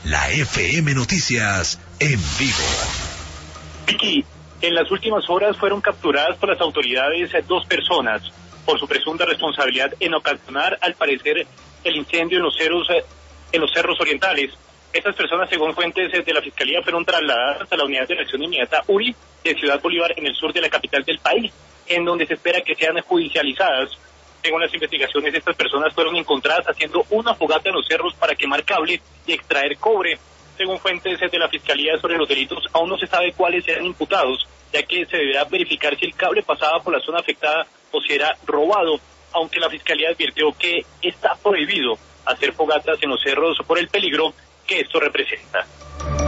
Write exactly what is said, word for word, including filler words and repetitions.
la F M Noticias en vivo. Vicky, en las últimas horas fueron capturadas por las autoridades dos personas por su presunta responsabilidad en ocasionar, al parecer, el incendio en los cerros, en los cerros orientales. Estas personas, según fuentes de la Fiscalía, fueron trasladadas a la Unidad de Reacción Inmediata U R I de Ciudad Bolívar, en el sur de la capital del país, en donde se espera que sean judicializadas. Según las investigaciones, estas personas fueron encontradas haciendo una fogata en los cerros para quemar cable y extraer cobre. Según fuentes de la Fiscalía sobre los delitos, aún no se sabe cuáles serán imputados, ya que se deberá verificar si el cable pasaba por la zona afectada o si era robado, aunque la Fiscalía advirtió que está prohibido hacer fogatas en los cerros por el peligro que esto representa.